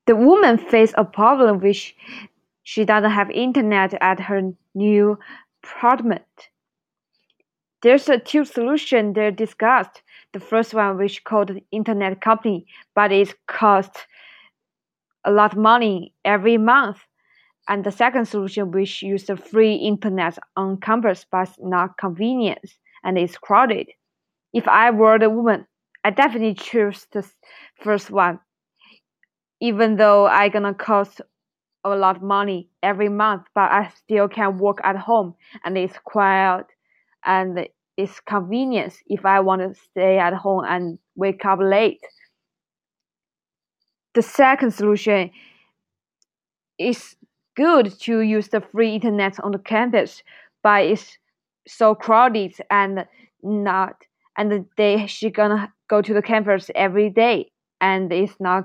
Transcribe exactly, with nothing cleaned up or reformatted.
The woman faced a problem which she doesn't have internet at her new apartment. There's a two solution they discussed. The first one which called the internet company, but it costs a lot of money every month. And the second solution which used the free internet on campus but not convenient and is crowded. If I were the woman, I definitely choose the first one, even though I gonna cost a lot of money every month, but I still can work at home and it's quiet and it's convenient if I want to stay at home and wake up late. The second solution is good to use the free internet on the campus, but it's so crowded and not and they she gonna go to the campus every day and it's not